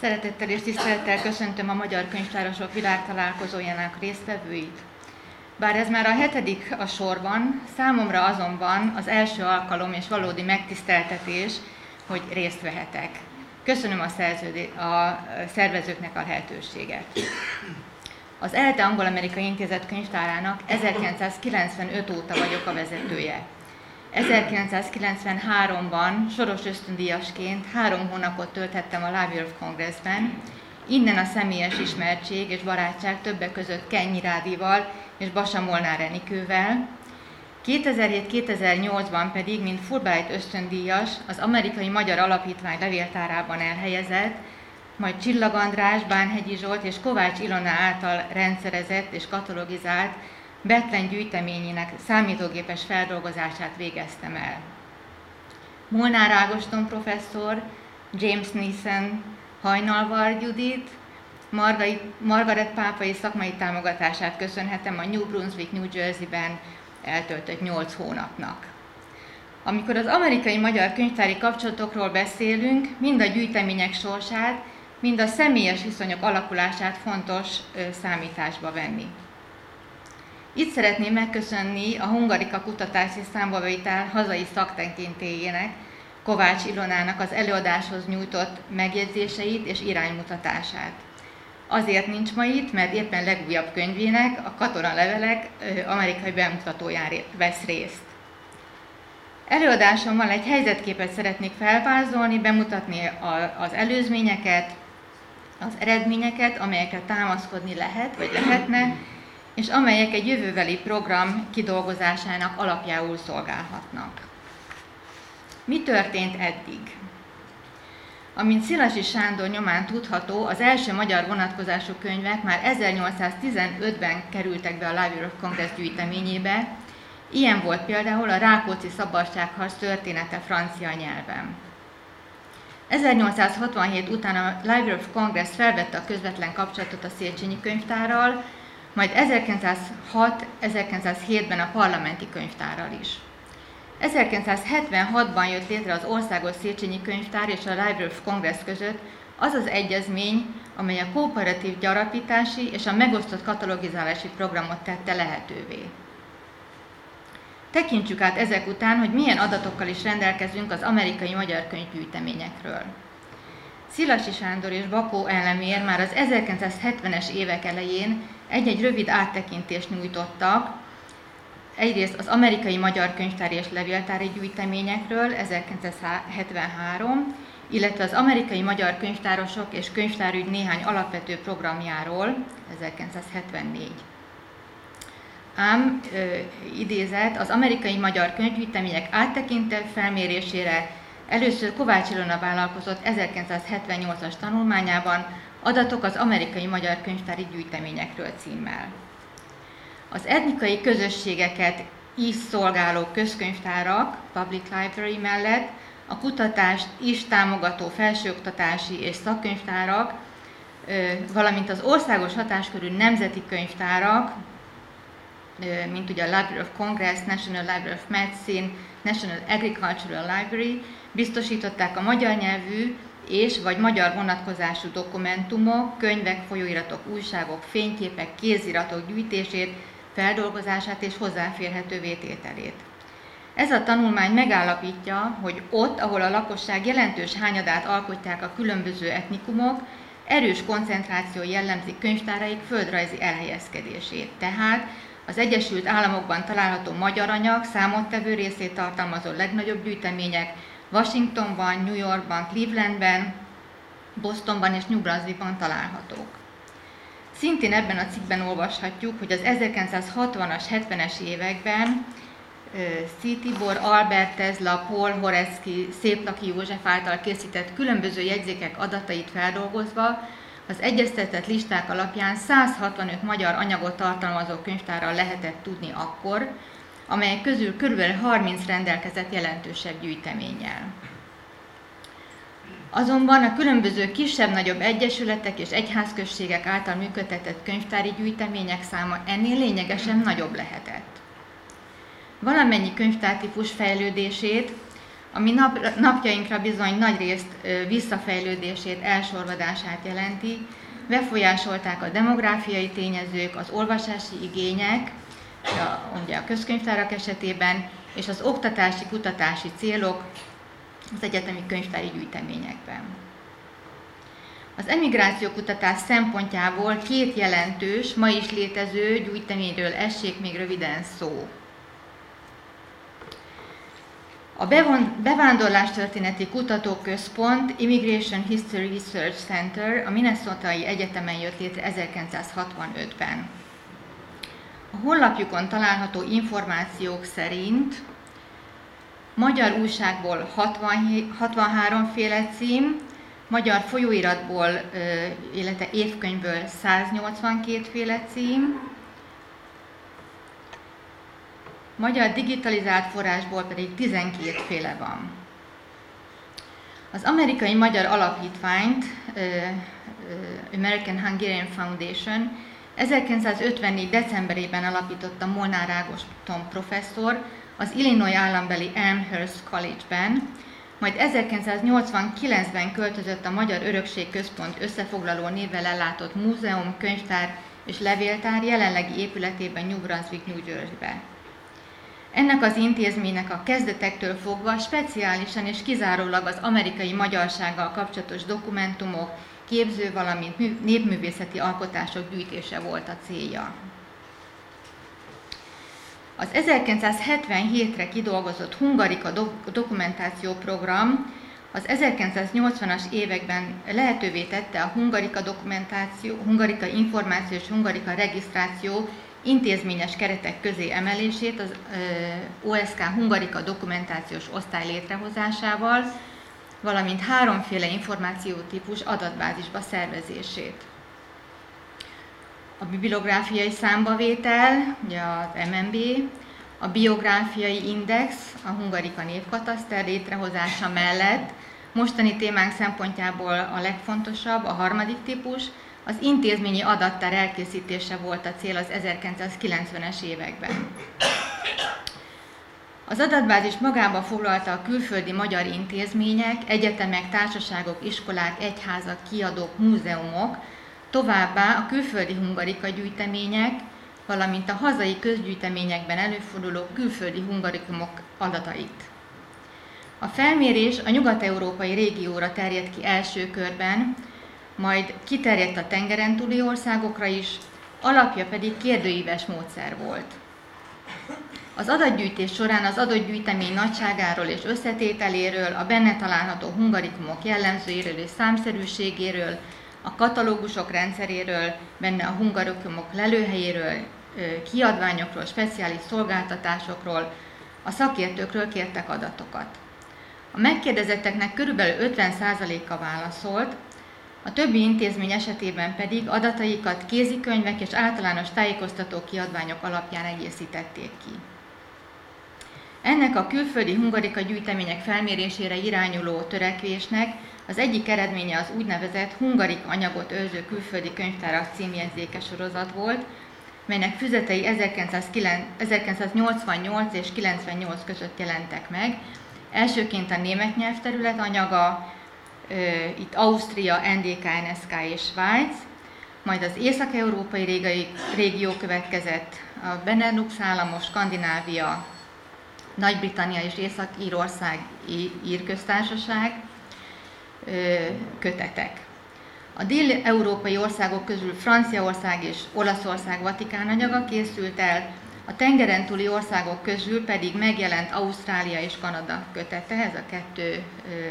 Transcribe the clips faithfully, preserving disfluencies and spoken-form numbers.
Szeretettel és tisztelettel köszöntöm a Magyar Könyvtárosok Világtalálkozójának résztvevőit. Bár ez már a hetedik a sorban, számomra azonban az első alkalom és valódi megtiszteltetés, hogy részt vehetek. Köszönöm a, szerződé- a szervezőknek a lehetőséget. Az ELTE Angol-Amerikai Intézet könyvtárának ezerkilencszázkilencvenöt óta vagyok a vezetője. ezerkilencszázkilencvenháromban soros ösztöndíjasként három hónapot tölthettem a Library of Congressben, innen a személyes ismertség és barátság többek között Kennyi Rádival és Basa Molnár Enikővel. kétezer-hét-kétezer-nyolcban pedig, mint Fulbright ösztöndíjas, az Amerikai Magyar Alapítvány levéltárában elhelyezett, majd Csillag András, Bánhegyi Zsolt és Kovács Ilona által rendszerezett és katalogizált Bethlen gyűjteményének számítógépes feldolgozását végeztem el. Molnár Ágoston professzor, James Neeson, Hajnalvar Judit, Margaret pápai szakmai támogatását köszönhetem a New Brunswick, New Jersey-ben eltöltött nyolc hónapnak. Amikor az amerikai magyar könyvtári kapcsolatokról beszélünk, mind a gyűjtemények sorsát, mind a személyes viszonyok alakulását fontos számításba venni. Itt szeretném megköszönni a Hungarika Kutatási Számbavétel hazai szaktekintélyének, Kovács Ilonának az előadáshoz nyújtott megjegyzéseit és iránymutatását. Azért nincs ma itt, mert éppen legújabb könyvének, a Katonalevelek amerikai bemutatóján vesz részt. Előadásommal egy helyzetképet szeretnék felvázolni, bemutatni az előzményeket, az eredményeket, amelyekre támaszkodni lehet, vagy lehetne, és amelyek egy jövőbeli program kidolgozásának alapjául szolgálhatnak. Mi történt eddig? Amint Szilasi Sándor nyomán tudható, az első magyar vonatkozású könyvek már ezernyolcszáztizenötben kerültek be a Library of Congress gyűjteményébe, ilyen volt például a Rákóczi szabadságharc története francia nyelven. ezernyolcszázhatvanhét után a Library of Congress felvette a közvetlen kapcsolatot a Széchenyi könyvtárral, majd ezerkilencszázhat-ezerkilencszázhétben a parlamenti könyvtárral is. ezerkilencszázhetvenhatban jött létre az Országos Széchenyi Könyvtár és a Library of Congress között az az egyezmény, amely a kooperatív gyarapítási és a megosztott katalogizálási programot tette lehetővé. Tekintsük át ezek után, hogy milyen adatokkal is rendelkezünk az amerikai magyar könyvgyűjteményekről. Szilasi Sándor és Bakó Elemér már az ezerkilencszázhetvenes évek elején egy-egy rövid áttekintést nyújtottak, egyrészt az amerikai magyar könyvtári és levéltári gyűjteményekről ezerkilencszázhetvenhárom, illetve az amerikai magyar könyvtárosok és könyvtárügy néhány alapvető programjáról ezerkilencszázhetvennégy. Ám ö, idézet, az amerikai magyar könyvgyűjtemények áttekintő felmérésére először Kovács Ilona vállalkozott ezerkilencszázhetvennyolcas tanulmányában Adatok az amerikai magyar könyvtári gyűjteményekről címmel. Az etnikai közösségeket is szolgáló közkönyvtárak, Public Library mellett a kutatást is támogató felsőoktatási és szakkönyvtárak, valamint az országos hatáskörű nemzeti könyvtárak, mint ugye a Library of Congress, National Library of Medicine, National Agricultural Library biztosították a magyar nyelvű és vagy magyar vonatkozású dokumentumok, könyvek, folyóiratok, újságok, fényképek, kéziratok gyűjtését, feldolgozását és hozzáférhetővé tételét. Ez a tanulmány megállapítja, hogy ott, ahol a lakosság jelentős hányadát alkotják a különböző etnikumok, erős koncentráció jellemzi könyvtáraik földrajzi elhelyezkedését. Tehát az Egyesült Államokban található magyar anyag számottevő részét tartalmazó legnagyobb gyűjtemények Washingtonban, New Yorkban, Clevelandben, Bostonban és New Brunswickban találhatók. Szintén ebben a cikkben olvashatjuk, hogy az ezerkilencszázhatvanas, hetvenes években C. Tibor, Albert Tesla, Paul Horetsky, Széplaki József által készített különböző jegyzékek adatait feldolgozva az egyeztetett listák alapján száz hatvanöt magyar anyagot tartalmazó könyvtárral lehetett tudni akkor, amelyek közül körülbelül harminc rendelkezett jelentősebb gyűjteménnyel. Azonban a különböző kisebb-nagyobb egyesületek és egyházközségek által működtetett könyvtári gyűjtemények száma ennél lényegesen nagyobb lehetett. Valamennyi könyvtártípus fejlődését ami nap, napjainkra bizony nagyrészt visszafejlődését, elsorvadását jelenti. Befolyásolták a demográfiai tényezők, az olvasási igények, a, ugye a közkönyvtárak esetében, és az oktatási, kutatási célok az egyetemi könyvtári gyűjteményekben. Az emigrációkutatás szempontjából két jelentős, ma is létező gyűjteményről essék még röviden szó. A Bevándorlástörténeti Kutatóközpont Immigration History Research Center a Minnesotai Egyetemen jött létre ezerkilencszázhatvanötben. A honlapjukon található információk szerint magyar újságból hatvanhárom féle cím, magyar folyóiratból, illetve évkönyvből száznyolcvankét féle cím, magyar digitalizált forrásból pedig tizenkét féle van. Az amerikai magyar alapítványt, American Hungarian Foundation, ezerkilencszázötvennégy decemberében alapította Molnár Ágoston professzor az Illinois állambeli Elmhurst College-ben, majd ezerkilencszáznyolcvankilencben költözött a Magyar Örökség Központ összefoglaló névvel ellátott múzeum, könyvtár és levéltár jelenlegi épületében New Brunswick, New Jersey-be. Ennek az intézménynek a kezdetektől fogva speciálisan és kizárólag az amerikai magyarsággal kapcsolatos dokumentumok, képző, valamint népművészeti alkotások gyűjtése volt a célja. Az ezerkilencszázhetvenhétre kidolgozott Hungarika dokumentációprogram az ezerkilencszáznyolcvanas években lehetővé tette a Hungarika dokumentáció, Hungarika információ és Hungarika regisztráció intézményes keretek közé emelését az o es ká Hungarika dokumentációs osztály létrehozásával, valamint háromféle információtípus adatbázisba szervezését. A bibliográfiai számbavétel, ugye az em en bé, a biográfiai index, a Hungarika névkataszter létrehozása mellett mostani témánk szempontjából a legfontosabb, a harmadik típus, az intézményi adattár elkészítése volt a cél az ezerkilencszázkilencvenes években. Az adatbázis magába foglalta a külföldi magyar intézmények, egyetemek, társaságok, iskolák, egyházak, kiadók, múzeumok, továbbá a külföldi hungarika gyűjtemények, valamint a hazai közgyűjteményekben előforduló külföldi hungarikumok adatait. A felmérés a nyugat-európai régióra terjedt ki első körben, majd kiterjedt a tengeren túli országokra is, alapja pedig kérdőíves módszer volt. Az adatgyűjtés során az adott gyűjtemény nagyságáról és összetételéről, a benne található hungarikumok jellemzőiről és számszerűségéről, a katalógusok rendszeréről, benne a hungarikumok lelőhelyéről, kiadványokról, speciális szolgáltatásokról, a szakértőkről kértek adatokat. A megkérdezetteknek körülbelül ötven százaléka válaszolt, a többi intézmény esetében pedig adataikat kézikönyvek és általános tájékoztató kiadványok alapján egészítették ki. Ennek a külföldi hungarika gyűjtemények felmérésére irányuló törekvésnek az egyik eredménye az úgynevezett Hungarika anyagot őrző külföldi könyvtárak címjegyzéke sorozat volt, melynek füzetei ezerkilencszáznyolcvannyolc és kilencvennyolc között jelentek meg. Elsőként a német nyelvterület anyaga, itt Ausztria, en dé ká, en es ká és Svájc, majd az észak-európai régió következett, a Benelux államok, Skandinávia, Nagy-Britannia és Észak-Írország, Ír-köztársaság kötetek. A dél-európai országok közül Franciaország és Olaszország Vatikán anyaga készült el, a tengeren túli országok közül pedig megjelent Ausztrália és Kanada kötete, ez a kettő,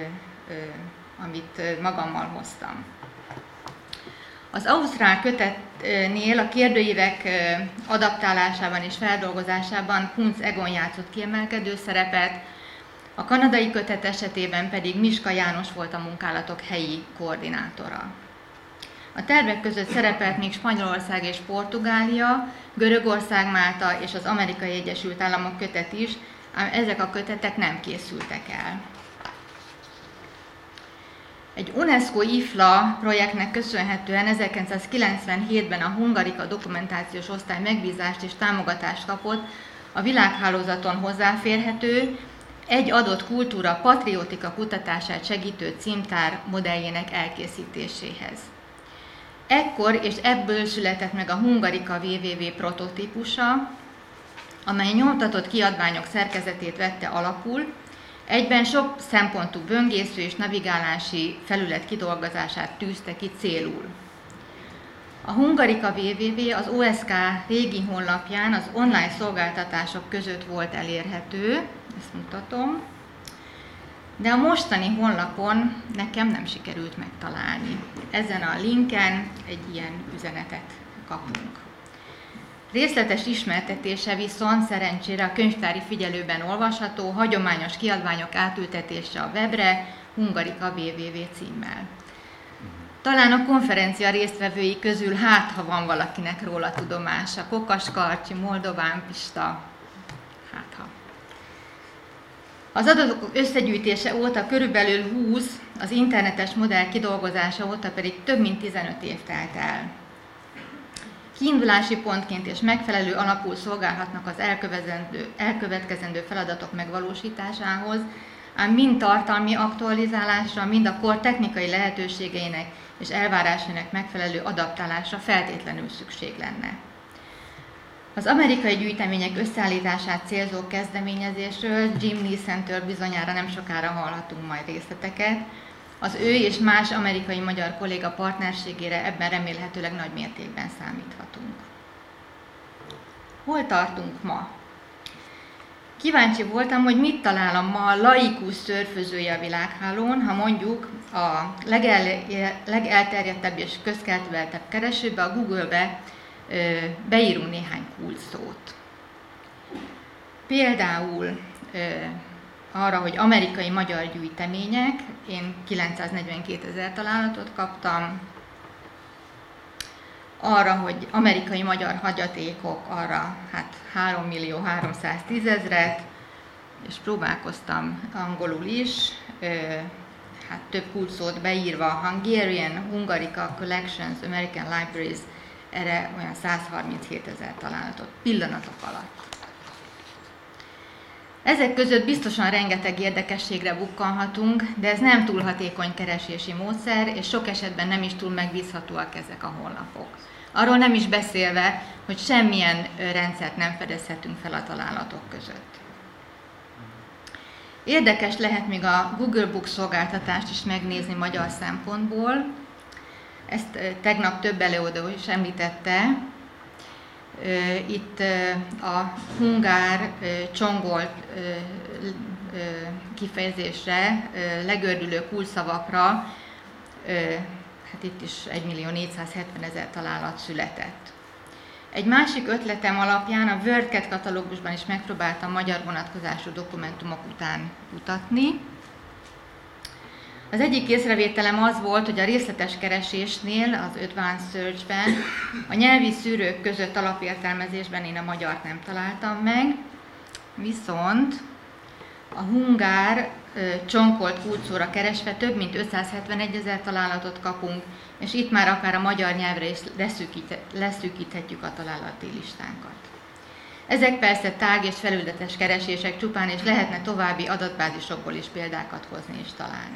amit magammal hoztam. Az ausztrál kötetnél a kérdőívek adaptálásában és feldolgozásában Kunz Egon játszott kiemelkedő szerepet, a kanadai kötet esetében pedig Miska János volt a munkálatok helyi koordinátora. A tervek között szerepelt még Spanyolország és Portugália, Görögország, Málta és az Amerikai Egyesült Államok kötet is, ám ezek a kötetek nem készültek el. Egy UNESCO i ef el á projektnek köszönhetően ezerkilencszázkilencvenhétben a Hungarika dokumentációs osztály megbízást és támogatást kapott a világhálózaton hozzáférhető, egy adott kultúra patriotika kutatását segítő címtár modelljének elkészítéséhez. Ekkor és ebből született meg a Hungarica dot w w prototípusa, amely nyomtatott kiadványok szerkezetét vette alapul, egyben sok szempontú böngésző és navigálási felület kidolgozását tűzte ki célul. A Hungarica dot w w az o es ká régi honlapján az online szolgáltatások között volt elérhető, ezt mutatom, de a mostani honlapon nekem nem sikerült megtalálni. Ezen a linken egy ilyen üzenetet kapunk. Részletes ismertetése viszont szerencsére a könyvtári figyelőben olvasható, hagyományos kiadványok átültetése a webre, Hungarica dot w w címmel. Talán a konferencia résztvevői közül hát, ha van valakinek róla tudomása, Kokaskarcsi, Moldován Pista, hát ha. Az adatok összegyűjtése óta körülbelül húsz, az internetes modell kidolgozása óta pedig több mint tizenöt év telt el. Kiindulási pontként és megfelelő alapul szolgálhatnak az elkövetkezendő feladatok megvalósításához, ám mind tartalmi aktualizálásra, mind a kor technikai lehetőségeinek és elvárásainak megfelelő adaptálásra feltétlenül szükség lenne. Az amerikai gyűjtemények összeállítását célzó kezdeményezésről Jim Neeson-től bizonyára nem sokára hallhatunk majd részleteket. Az ő és más amerikai-magyar kolléga partnerségére ebben remélhetőleg nagy mértékben számíthatunk. Hol tartunk ma? Kíváncsi voltam, hogy mit talál a ma laikus szörfözője a világhálón, ha mondjuk a legel, legelterjedtebb és közkeltőeltebb keresőbe, a Google-be beírunk néhány kulcsszót. Például arra, hogy amerikai-magyar gyűjtemények, én kilencszáznegyvenkétezer találatot kaptam, arra, hogy amerikai-magyar hagyatékok, arra hát hárommillió-háromszáztízezret, és próbálkoztam angolul is, hát több kulcsszót beírva, Hungarian, Hungarica Collections, American Libraries, erre olyan százharminchétezer találatot pillanatok alatt. Ezek között biztosan rengeteg érdekességre bukkanhatunk, de ez nem túl hatékony keresési módszer, és sok esetben nem is túl megbízhatóak ezek a honlapok. Arról nem is beszélve, hogy semmilyen rendszert nem fedezhetünk fel a találatok között. Érdekes lehet még a Google Books szolgáltatást is megnézni magyar szempontból. Ezt tegnap több előadó is említette. Itt a hungár csongolt kifejezésre, legördülő kulcsszavakra, hát itt is egymillió-négyszázhetvenezer találat született. Egy másik ötletem alapján a WordCat katalógusban is megpróbáltam magyar vonatkozású dokumentumok után kutatni. Az egyik észrevételem az volt, hogy a részletes keresésnél, az Advanced Search-ben, a nyelvi szűrők között alapértelmezésben én a magyart nem találtam meg, viszont a hungár csonkolt kulcsszóra keresve több mint ötszázhetvenegyezer találatot kapunk, és itt már akár a magyar nyelvre is leszűkíthetjük a találati listánkat. Ezek persze tárgy és felületes keresések csupán, és lehetne további adatbázisokból is példákat hozni és találni.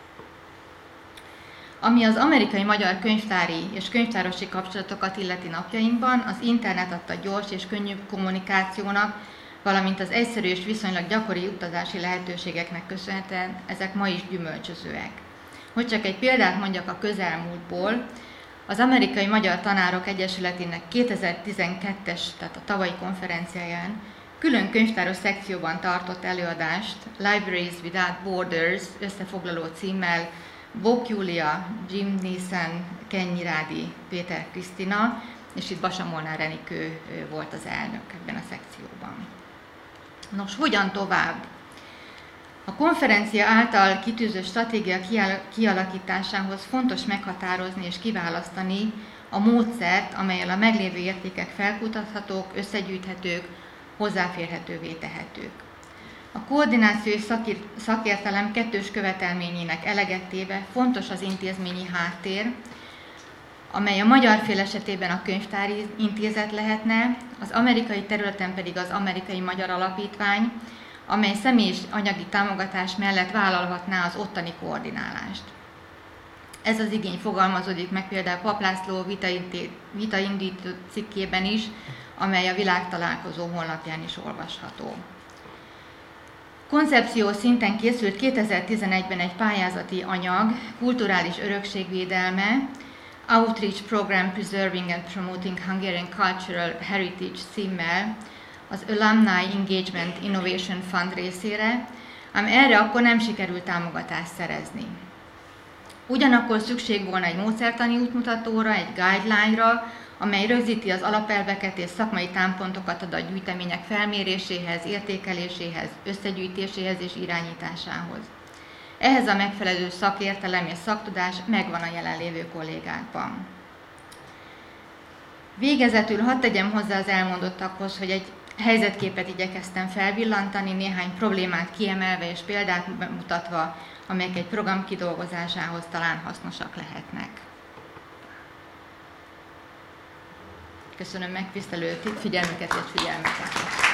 Ami az amerikai-magyar könyvtári és könyvtárosi kapcsolatokat illeti napjainkban, az internet adta gyors és könnyű kommunikációnak, valamint az egyszerű és viszonylag gyakori utazási lehetőségeknek köszönhetően ezek ma is gyümölcsözőek. Hogy csak egy példát mondjak a közelmúltból, az Amerikai Magyar Tanárok Egyesületének kétezer-tizenkettes, tehát a tavalyi konferenciáján külön könyvtáros szekcióban tartott előadást Libraries Without Borders összefoglaló címmel Bók Júlia, Jim Neeson, Ken Nyirádi, Péter Krisztina, és itt Basa Molnár Enikő volt az elnök ebben a szekcióban. Nos, hogyan tovább? A konferencia által kitűzött stratégia kialakításához fontos meghatározni és kiválasztani a módszert, amellyel a meglévő értékek felkutathatók, összegyűjthetők, hozzáférhetővé tehetők. A koordináció és szakértelem kettős követelményének eleget téve fontos az intézményi háttér, amely a magyar fél esetében a könyvtári intézet lehetne, az amerikai területen pedig az Amerikai Magyar Alapítvány, amely személy és anyagi támogatás mellett vállalhatná az ottani koordinálást. Ez az igény fogalmazódik meg például Papp László vitaindító cikkében is, amely a Világtalálkozó honlapján is olvasható. Koncepció szinten készült kétezer-tizenegyben egy pályázati anyag, kulturális örökségvédelme, Outreach Program Preserving and Promoting Hungarian Cultural Heritage címmel az Alumni Engagement Innovation Fund részére, ám erre akkor nem sikerült támogatást szerezni. Ugyanakkor szükség volna egy módszertani útmutatóra, egy guideline-ra, amely rögzíti az alapelveket és szakmai támpontokat ad a gyűjtemények felméréséhez, értékeléséhez, összegyűjtéséhez és irányításához. Ehhez a megfelelő szakértelem és szaktudás megvan a jelenlévő kollégákban. Végezetül hadd tegyem hozzá az elmondottakhoz, hogy egy helyzetképet igyekeztem felvillantani, néhány problémát kiemelve és példát mutatva, amelyek egy program kidolgozásához talán hasznosak lehetnek. Köszönöm megtisztelő figyelmüket és figyelmüket!